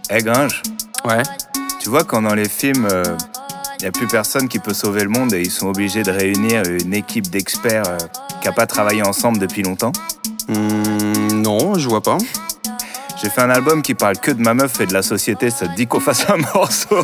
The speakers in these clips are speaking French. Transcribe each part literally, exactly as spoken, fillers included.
Eh Gringe, Ouais. tu vois quand dans les films, il euh, n'y a plus personne qui peut sauver le monde et ils sont obligés de réunir une équipe d'experts euh, qui n'a pas travaillé ensemble depuis longtemps. Mmh, non, je vois pas. J'ai fait un album qui parle que de ma meuf et de la société, ça te dit qu'on fasse un morceau?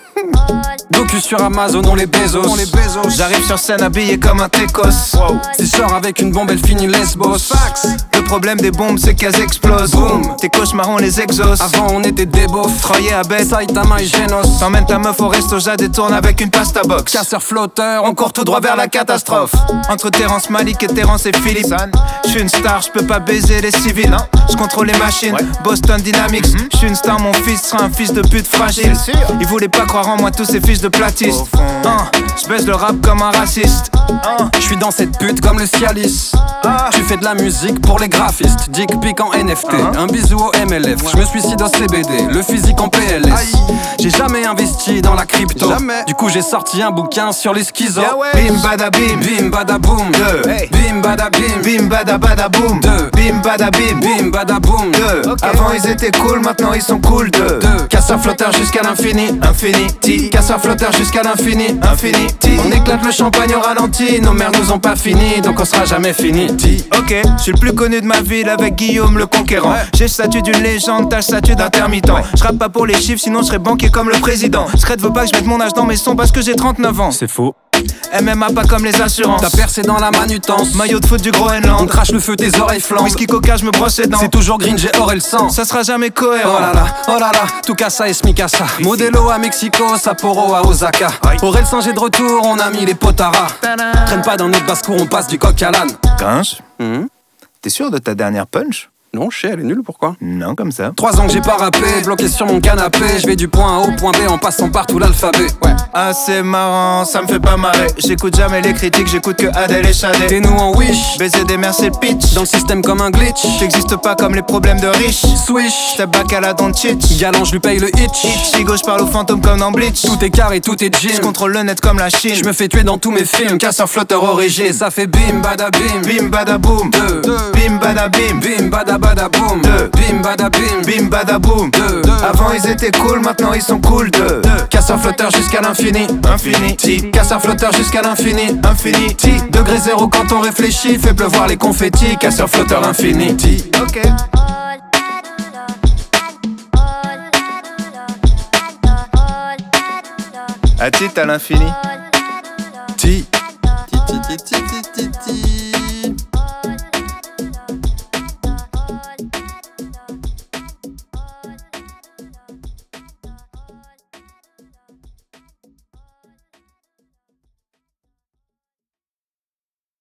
Docu sur Amazon, on les Bezos. On les Bezos. J'arrive sur scène habillé comme un Técos. Wow. Si je sors avec une bombe, elle finit Lesbos. Fax. Le problème des bombes, c'est qu'elles explosent. Boom. Tes cauchemars, on les exauce. Avant, on était des beaufs. Troyer à bête, Saitama et Genos. t'emmènes ta meuf au resto, Jade et tourne avec une pasta box. Casseur flotteur, On court tout droit vers la catastrophe. Entre Terrence Malik et Terrence et Philippe, j'suis une star, j'peux pas baiser les civils. Non, j'contrôle les machines, ouais. Boston Dynamics. Mm-hmm. J'suis une star, mon fils sera un fils de pute fragile. Ils voulaient pas croire en moi, tous ces fils de platistes. Hein, j'baisse le rap comme un raciste. Hein, je suis dans cette pute comme le Cialis. ah. Tu fais de la musique pour les graphistes. Dick pic en N F T, Uh-huh. un bisou au M L F. Je me suicide au C B D, le physique en P L S. Aïe. J'ai jamais investi dans la crypto. Jamais. Du coup j'ai sorti un bouquin sur les schizos. Yeah, ouais. Bim bada bim, Bim bada boom. Deux. Hey. Bim bada bim. bim bada bada boum. Deux. Bim bada bim, Bim bada boom. Deux. Ok. Avant ils étaient cool, maintenant ils sont cool. Deux. Deux. Casseur flotteur jusqu'à l'infini, infinity. Casseur flotteur jusqu'à l'infini, infinity. On éclate le champagne au ralenti. Nos mères nous ont pas fini, donc on sera jamais fini. Ok, je suis le plus connu de ma ville avec Guillaume le Conquérant. Ouais. J'ai le statut d'une légende, t'as le statut d'intermittent. Ouais. Je rappe pas pour les chiffres, sinon je serais banquier comme le président. Scred veut pas que je mette mon âge dans mes sons parce que j'ai trente-neuf ans. C'est faux. M M A pas comme les assurances. T'as percé dans la manutence. Maillot de foot du On Groenland. crache le feu, tes oreilles flambent. Whisky coca, je me brosse les dents. C'est toujours green, j'ai or et le sang. Ça sera jamais Oh cohérent. là là, oh là là, tout casa et smicasa. Modelo à Mexico, Sapporo à Osaka. Aïe. Aurel Singer de retour, on a mis les potaras. Traîne pas dans notre basse-cour, on passe du coq à l'âne. Gringe, Hum, t'es sûr de ta dernière punch? Non, je sais, elle est nulle, pourquoi? Non, comme ça. Trois ans que j'ai pas rappé, bloqué sur mon canapé. Je vais du point A au point B en passant par tout l'alphabet. Ouais. Ah c'est marrant, ça me fait pas marrer. J'écoute jamais les critiques, j'écoute que Adèle et Shadé. T'es nous en wish, Baiser des mères c'est le pitch. dans le système comme un glitch. T'existes pas comme les problèmes de riches. Swish, T'es bac à la don't cheat. galant, je lui paye le hitch. Itchy gauche parle aux fantômes comme dans Bleach. Tout est carré, tout est Je gym. contrôle le net comme la Chine. Je me fais tuer dans tous mes films. Casseur flotteur origine. Ça fait bim bada bim. Bim bada boum. Deux. Bim bada bim. Bim bada bada boom. Deux. Bim bada bim. Bim bada boum. Deux. Avant ils étaient cool, maintenant ils sont cool. Deux. Casseur flotteur jusqu'à l'infini. Infinity. Casseur flotteur jusqu'à l'infini. Infinity. Degré zéro quand on réfléchit. Fait pleuvoir les confettis. Casseur flotteur infini. Ok. À titre à l'infini. Ti.